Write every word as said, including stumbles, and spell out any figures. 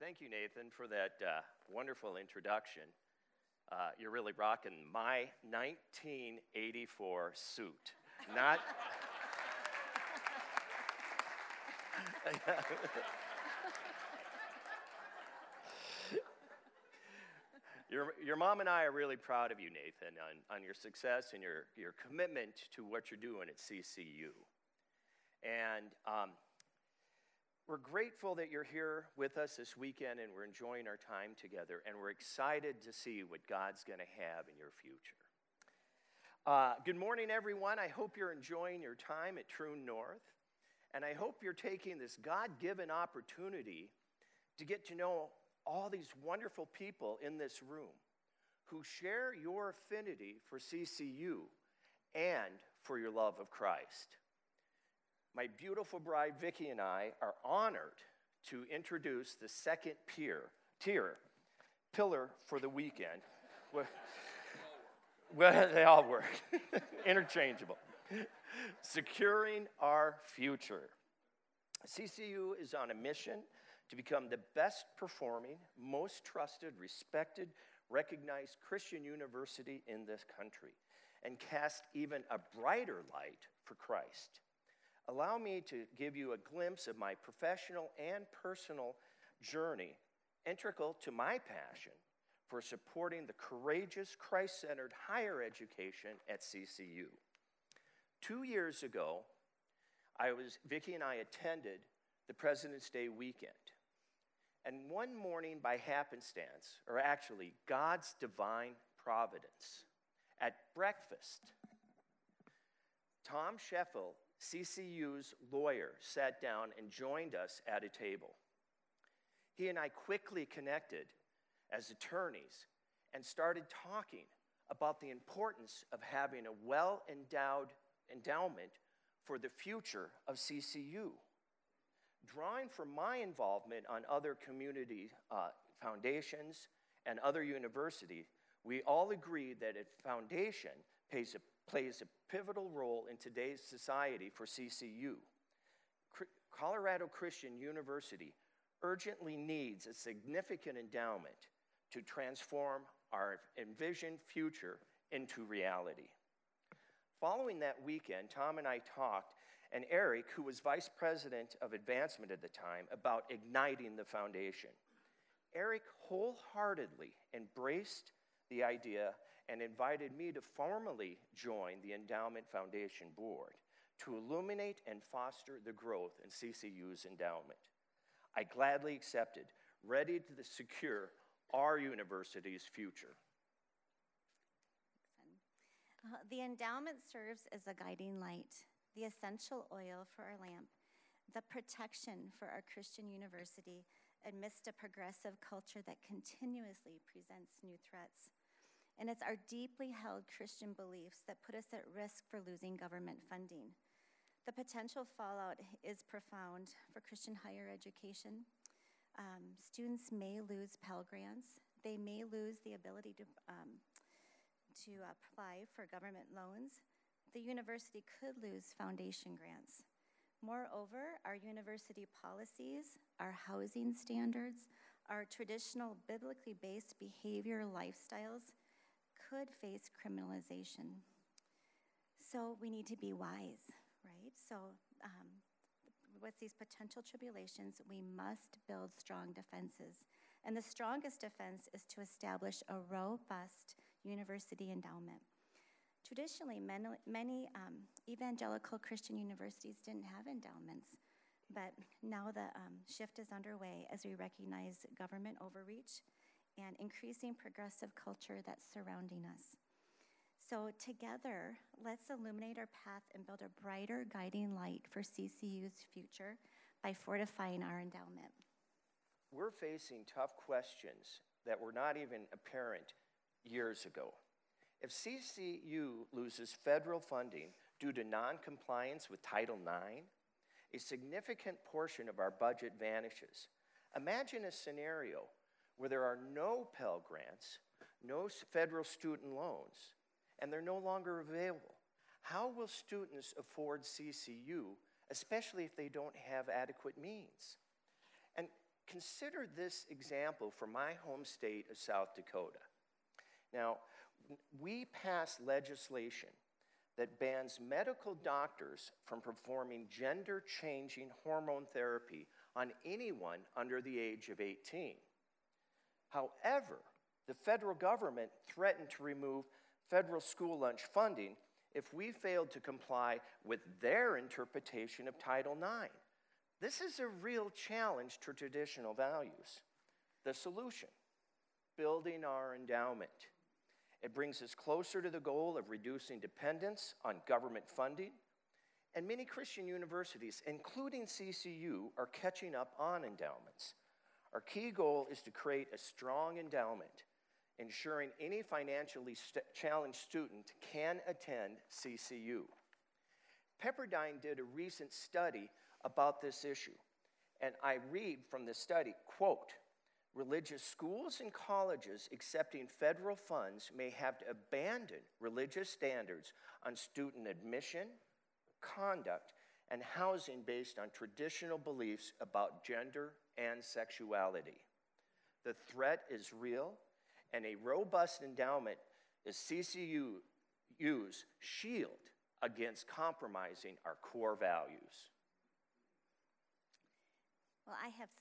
Thank you, Nathan, for that uh, wonderful introduction. Uh, you're really rocking my nineteen eighty-four suit. Not... Your, your mom and I are really proud of you, Nathan, on, on your success and your, your commitment to what you're doing at C C U. And um, we're grateful that you're here with us this weekend and we're enjoying our time together, and we're excited to see what God's going to have in your future. Uh, good morning, everyone. I hope you're enjoying your time at Troon North, and I hope you're taking this God-given opportunity to get to know all these wonderful people in this room who share your affinity for C C U and for your love of Christ. My beautiful bride, Vicki, and I are honored to introduce the second peer, tier, pillar for the weekend. Well, well, they all work. Interchangeable. Securing our future. C C U is on a mission to become the best performing, most trusted, respected, recognized Christian university in this country, and cast even a brighter light for Christ. Allow me to give you a glimpse of my professional and personal journey, integral to my passion for supporting the courageous, Christ-centered higher education at C C U. Two years ago, I was, Vicki and I attended the President's Day weekend. And one morning, by happenstance, or actually God's divine providence, at breakfast, Tom Sheffield, C C U's lawyer, sat down and joined us at a table. He and I quickly connected as attorneys and started talking about the importance of having a well-endowed endowment for the future of C C U. Drawing from my involvement on other community uh, foundations and other universities, we all agree that a foundation plays a, plays a pivotal role in today's society for C C U. C- Colorado Christian University urgently needs a significant endowment to transform our envisioned future into reality. Following that weekend, Tom and I talked, and Eric, who was vice president of advancement at the time, about igniting the foundation. Eric wholeheartedly embraced the idea and invited me to formally join the Endowment Foundation Board to illuminate and foster the growth in C C U's endowment. I gladly accepted, ready to secure our university's future. Uh, the endowment serves as a guiding light, the essential oil for our lamp, the protection for our Christian university amidst a progressive culture that continuously presents new threats. And it's our deeply held Christian beliefs that put us at risk for losing government funding. The potential fallout is profound for Christian higher education. Um, students may lose Pell Grants. They may lose the ability to, um, to apply for government loans. The university could lose foundation grants. Moreover, our university policies, our housing standards, our traditional biblically based behavior lifestyles could face criminalization. So we need to be wise, right? So um, with these potential tribulations, we must build strong defenses. And the strongest defense is to establish a robust university endowment. Traditionally, many, many um, evangelical Christian universities didn't have endowments, but now the um, shift is underway as we recognize government overreach and increasing progressive culture that's surrounding us. So together, let's illuminate our path and build a brighter guiding light for C C U's future by fortifying our endowment. We're facing tough questions that were not even apparent years ago. If C C U loses federal funding due to non-compliance with Title nine, a significant portion of our budget vanishes. Imagine a scenario where there are no Pell Grants, no federal student loans, and they're no longer available. How will students afford C C U, especially if they don't have adequate means? And consider this example from my home state of South Dakota. Now, we passed legislation that bans medical doctors from performing gender-changing hormone therapy on anyone under the age of eighteen. However, the federal government threatened to remove federal school lunch funding if we failed to comply with their interpretation of Title nine. This is a real challenge to traditional values. The solution: building our endowment. It brings us closer to the goal of reducing dependence on government funding, and many Christian universities, including C C U, are catching up on endowments. Our key goal is to create a strong endowment, ensuring any financially st- challenged student can attend C C U. Pepperdine did a recent study about this issue, and I read from the study, quote, "Religious schools and colleges accepting federal funds may have to abandon religious standards on student admission, conduct, and housing based on traditional beliefs about gender and sexuality. The threat is real, and a robust endowment is C C U's shield against compromising our core values." Well, I have